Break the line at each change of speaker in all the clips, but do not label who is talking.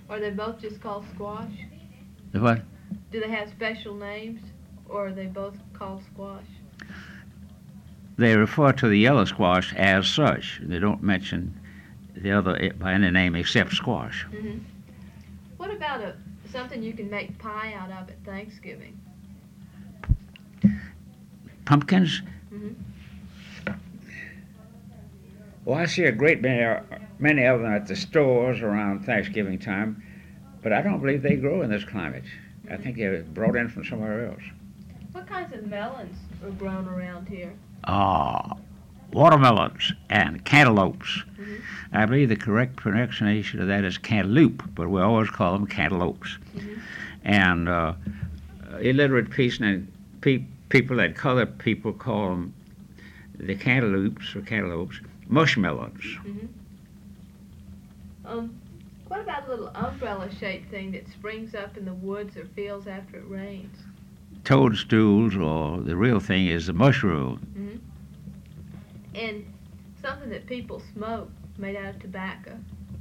Are they both just called squash?
The what?
Do they have special names, or are they both called squash?
They refer to the yellow squash as such. They don't mention the other by any name except squash.
Hmm. What about something you can make pie out of at Thanksgiving?
Pumpkins?
Hmm.
Well, I see a great many of them at the stores around Thanksgiving time, but I don't believe they grow in this climate. I think they're brought in from somewhere else.
What kinds of melons are grown around here?
Ah, watermelons and cantaloupes.
Hmm.
I believe the correct pronunciation of that is cantaloupe, but we always call them cantaloupes.
Hmm.
And illiterate people that color people call them the cantaloupes or cantaloupes mushmelons.
Hmm. What about a little umbrella-shaped thing that springs up in the woods or fields after it rains?
Toadstools, or the real thing is the mushroom.
Hmm. And something that people smoke made out of tobacco.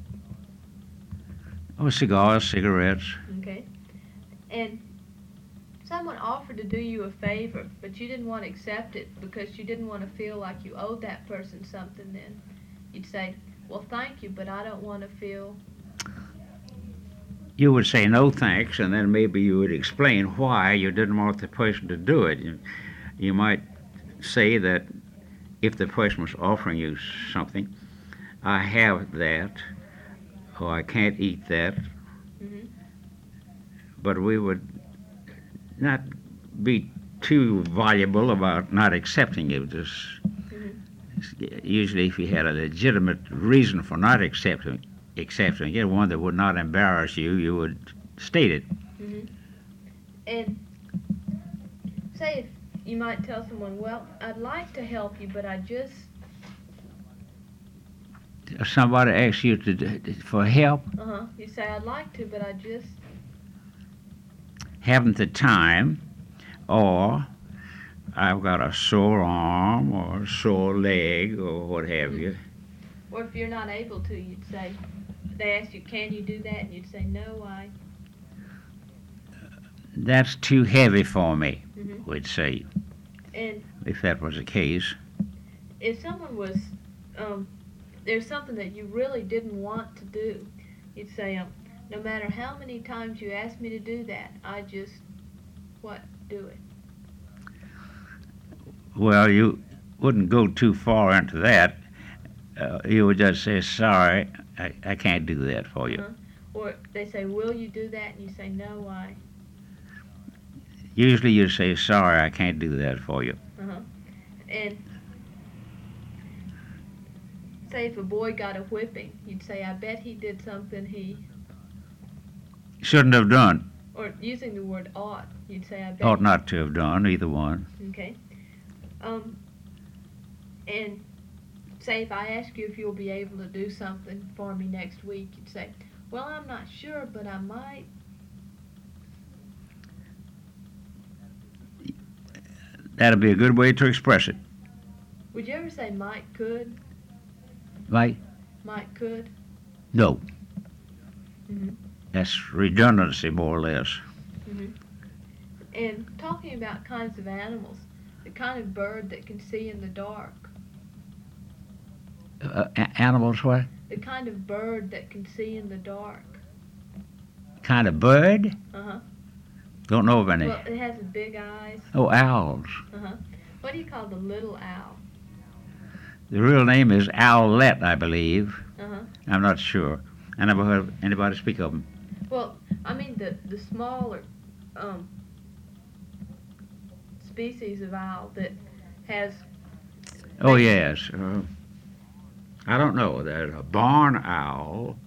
Oh, cigars, cigarettes.
Okay. And someone offered to do you a favor, but you didn't want to accept it because you didn't want to feel like you owed that person something then. You'd say, well, thank you, but I don't want to feel...
You would say no thanks, and then maybe you would explain why you didn't want the person to do it. You might say that if the person was offering you something, I have that, or I can't eat that,
Hmm.
but we would not be too voluble about not accepting it. Just usually, if you had a legitimate reason for not accepting it, one that would not embarrass you, you would state it.
Hmm. And say if you might tell someone, well, I'd like to help you, but I just...
If somebody asks you for help,
You say, I'd like to, but I just...
haven't the time, or I've got a sore arm or a sore leg or what have you.
Or if you're not able to, you'd say, they ask you, can you do that? And you'd say, no, I...
That's too heavy for me,
Mhm.
we'd say,
And
if that was the case.
if someone was, there's something that you really didn't want to do, you'd say, no matter how many times you ask me to do that, I just, do it.
Well, you wouldn't go too far into that. You would just say, sorry, I can't do that for you.
Uh-huh. Or they say, will you do that? And you say, no, I...
Usually you say, sorry, I can't do that for you.
Uh-huh. And say if a boy got a whipping, you'd say, I bet he did something he...
Shouldn't have done.
Or using the word ought, you'd say, I bet...
Ought not to have done, either one.
Okay. And say if I ask you if you'll be able to do something for me next week, you'd say, well, I'm not sure, but I might.
That'd be a good way to express it.
Would you ever say might could?
Right?
Might could?
No.
Mm-hmm.
That's redundancy, more or less.
Mm-hmm. And talking about kinds of animals, the kind of bird that can see in the dark.
Animals what?
The kind of bird that can see in the dark.
Kind of bird?
Uh-huh.
Don't know of any.
Well, it has big eyes.
Oh, owls.
Uh-huh. What do you call the little owl?
The real name is owlet, I believe.
Uh-huh.
I'm not sure. I never heard anybody speak of them.
Well, I mean the smaller species of owl that has...
Oh, yes. I don't know. There's a barn owl,